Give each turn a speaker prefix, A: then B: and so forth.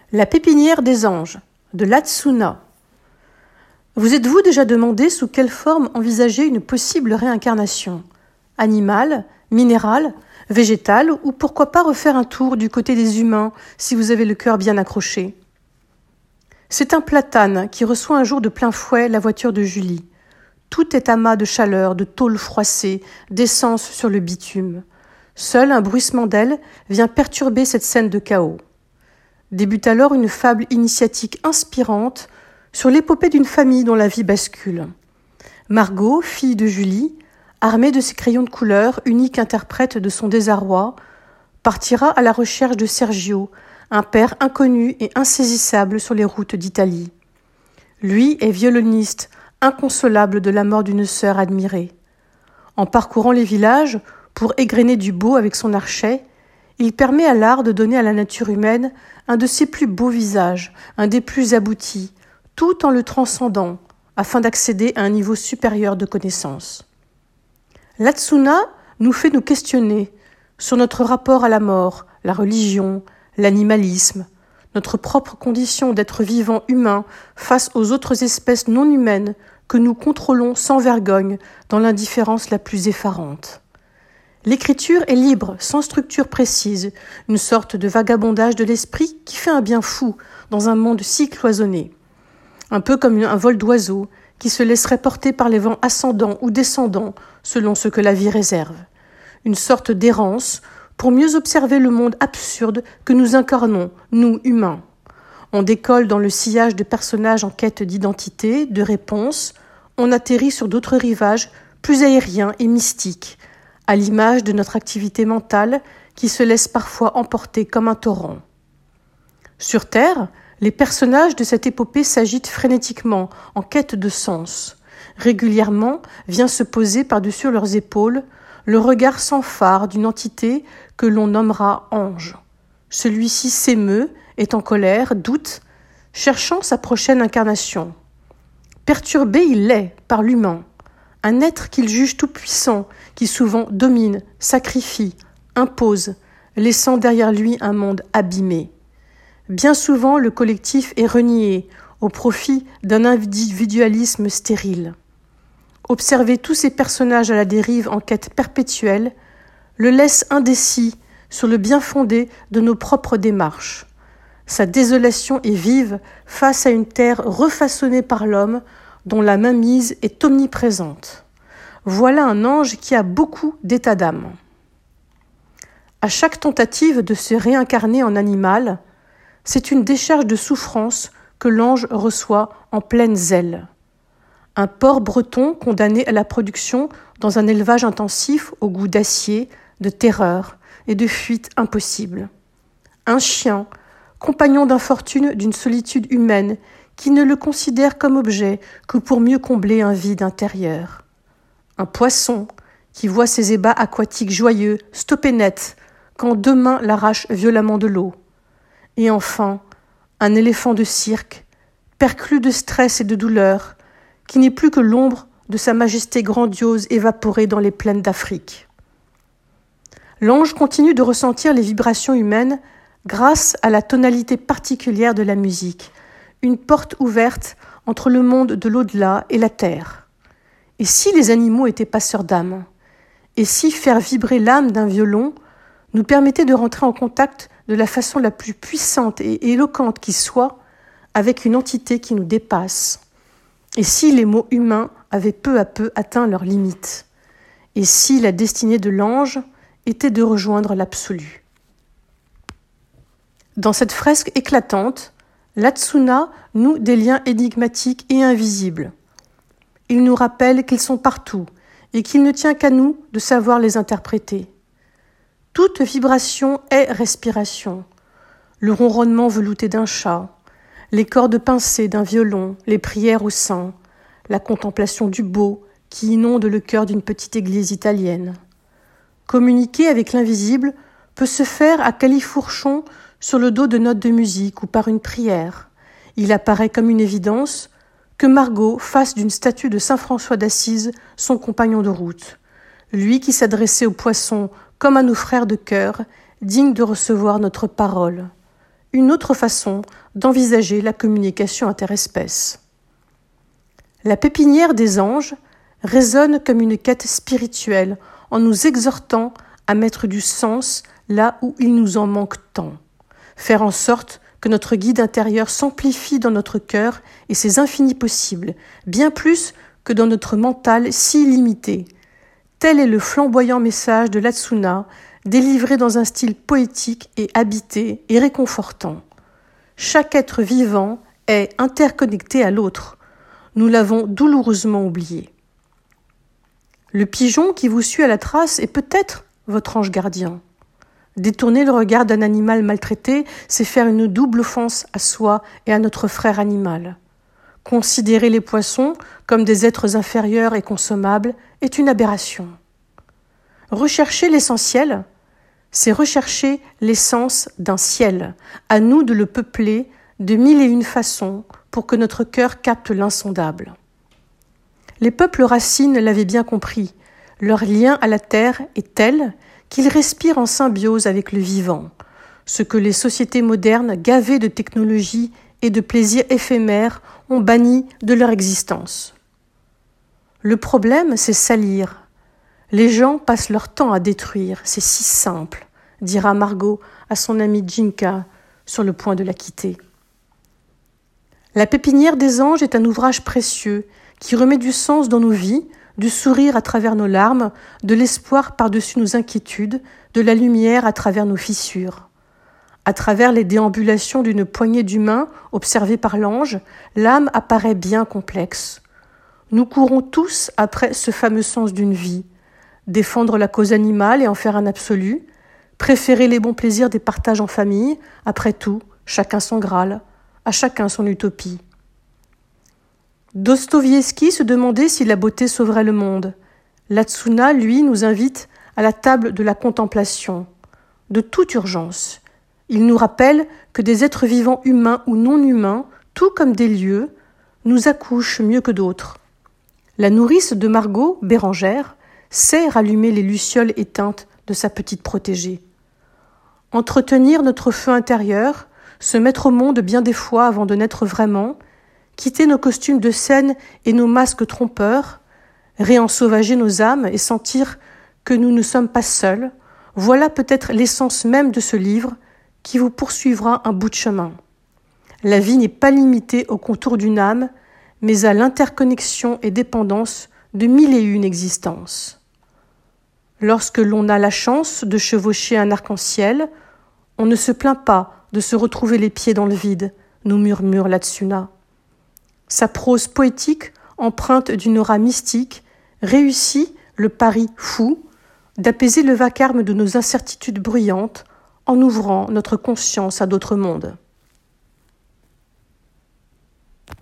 A: La pépinière des anges, de l'Hatsuna. Vous êtes-vous déjà demandé sous quelle forme envisager une possible réincarnation ? Animale, minérale, végétale, ou pourquoi pas refaire un tour du côté des humains si vous avez le cœur bien accroché ? C'est un platane qui reçoit un jour de plein fouet la voiture de Julie. Tout est amas de chaleur, de tôle froissée, d'essence sur le bitume. Seul un bruissement d'ailes vient perturber cette scène de chaos. Débute alors une fable initiatique inspirante sur l'épopée d'une famille dont la vie bascule. Margot, fille de Julie, armée de ses crayons de couleur, unique interprète de son désarroi, partira à la recherche de Sergio, un père inconnu et insaisissable sur les routes d'Italie. Lui est violoniste, inconsolable de la mort d'une sœur admirée. En parcourant les villages, pour égrener du beau avec son archet, il permet à l'art de donner à la nature humaine un de ses plus beaux visages, un des plus aboutis, tout en le transcendant, afin d'accéder à un niveau supérieur de connaissance. L'Hatsuna nous fait nous questionner sur notre rapport à la mort, la religion, l'animalisme, notre propre condition d'être vivant humain face aux autres espèces non humaines que nous contrôlons sans vergogne dans l'indifférence la plus effarante. L'écriture est libre, sans structure précise, une sorte de vagabondage de l'esprit qui fait un bien fou dans un monde si cloisonné. Un peu comme un vol d'oiseaux qui se laisserait porter par les vents ascendants ou descendants selon ce que la vie réserve. Une sorte d'errance pour mieux observer le monde absurde que nous incarnons, nous humains. On décolle dans le sillage de personnages en quête d'identité, de réponse, on atterrit sur d'autres rivages plus aériens et mystiques, à l'image de notre activité mentale qui se laisse parfois emporter comme un torrent. Sur Terre, les personnages de cette épopée s'agitent frénétiquement, en quête de sens. Régulièrement vient se poser par-dessus leurs épaules le regard sans phare d'une entité que l'on nommera ange. Celui-ci s'émeut, est en colère, doute, cherchant sa prochaine incarnation. Perturbé, il l'est par l'humain, un être qu'il juge tout-puissant, qui souvent domine, sacrifie, impose, laissant derrière lui un monde abîmé. Bien souvent, le collectif est renié au profit d'un individualisme stérile. Observer tous ces personnages à la dérive en quête perpétuelle le laisse indécis sur le bien-fondé de nos propres démarches. Sa désolation est vive face à une terre refaçonnée par l'homme dont la mainmise est omniprésente. Voilà un ange qui a beaucoup d'état d'âme. À chaque tentative de se réincarner en animal, c'est une décharge de souffrance que l'ange reçoit en pleine zèle. Un porc breton condamné à la production dans un élevage intensif au goût d'acier, de terreur et de fuite impossible. Un chien, compagnon d'infortune d'une solitude humaine qui ne le considère comme objet que pour mieux combler un vide intérieur. Un poisson qui voit ses ébats aquatiques joyeux stopper net quand deux mains l'arrachent violemment de l'eau. Et enfin, un éléphant de cirque, perclus de stress et de douleur, qui n'est plus que l'ombre de sa majesté grandiose évaporée dans les plaines d'Afrique. L'ange continue de ressentir les vibrations humaines grâce à la tonalité particulière de la musique, une porte ouverte entre le monde de l'au-delà et la terre. Et si les animaux étaient passeurs d'âme ? Et si faire vibrer l'âme d'un violon nous permettait de rentrer en contact de la façon la plus puissante et éloquente qui soit avec une entité qui nous dépasse ? Et si les mots humains avaient peu à peu atteint leurs limites ? Et si la destinée de l'ange était de rejoindre l'absolu ? Dans cette fresque éclatante, l'Hatsuna noue des liens énigmatiques et invisibles. Il nous rappelle qu'ils sont partout et qu'il ne tient qu'à nous de savoir les interpréter. Toute vibration est respiration. Le ronronnement velouté d'un chat, les cordes pincées d'un violon, les prières au sein, la contemplation du beau qui inonde le cœur d'une petite église italienne. Communiquer avec l'invisible peut se faire à califourchon sur le dos de notes de musique ou par une prière. Il apparaît comme une évidence que Margot fasse d'une statue de saint François d'Assise son compagnon de route, lui qui s'adressait aux poissons comme à nos frères de cœur, dignes de recevoir notre parole. une autre façon d'envisager la communication interespèces. La pépinière des anges résonne comme une quête spirituelle en nous exhortant à mettre du sens là où il nous en manque tant, faire en sorte que notre guide intérieur s'amplifie dans notre cœur et ses infinis possibles, bien plus que dans notre mental si limité. Tel est le flamboyant message de l'Hatsuna, délivré dans un style poétique et habité et réconfortant. Chaque être vivant est interconnecté à l'autre. Nous l'avons douloureusement oublié. Le pigeon qui vous suit à la trace est peut-être votre ange gardien. Détourner le regard d'un animal maltraité, c'est faire une double offense à soi et à notre frère animal. Considérer les poissons comme des êtres inférieurs et consommables est une aberration. Rechercher l'essentiel, c'est rechercher l'essence d'un ciel. À nous de le peupler de 1001 façons pour que notre cœur capte l'insondable. Les peuples racines l'avaient bien compris. Leur lien à la terre est tel qu'ils respirent en symbiose avec le vivant, ce que les sociétés modernes, gavées de technologie et de plaisirs éphémères, ont banni de leur existence. Le problème, c'est salir. Les gens passent leur temps à détruire, c'est si simple, dira Margot à son amie Jinka, sur le point de la quitter. La pépinière des anges est un ouvrage précieux qui remet du sens dans nos vies, du sourire à travers nos larmes, de l'espoir par-dessus nos inquiétudes, de la lumière à travers nos fissures. À travers les déambulations d'une poignée d'humains observés par l'ange, l'âme apparaît bien complexe. Nous courons tous après ce fameux sens d'une vie, défendre la cause animale et en faire un absolu, préférer les bons plaisirs des partages en famille, après tout, chacun son Graal, à chacun son utopie. Dostoïevski se demandait si la beauté sauverait le monde. L'Hatsuna, lui, nous invite à la table de la contemplation, de toute urgence. Il nous rappelle que des êtres vivants humains ou non humains, tout comme des lieux, nous accouchent mieux que d'autres. La nourrice de Margot, Bérangère, sait rallumer les lucioles éteintes de sa petite protégée. Entretenir notre feu intérieur, se mettre au monde bien des fois avant de naître vraiment, quitter nos costumes de scène et nos masques trompeurs, réensauvager nos âmes et sentir que nous ne sommes pas seuls, voilà peut-être l'essence même de ce livre qui vous poursuivra un bout de chemin. La vie n'est pas limitée au contour d'une âme, mais à l'interconnexion et dépendance de 1001 existences. Lorsque l'on a la chance de chevaucher un arc-en-ciel, on ne se plaint pas de se retrouver les pieds dans le vide, nous murmure l'Hatsuna. Sa prose poétique, empreinte d'une aura mystique, réussit le pari fou d'apaiser le vacarme de nos incertitudes bruyantes en ouvrant notre conscience à d'autres mondes.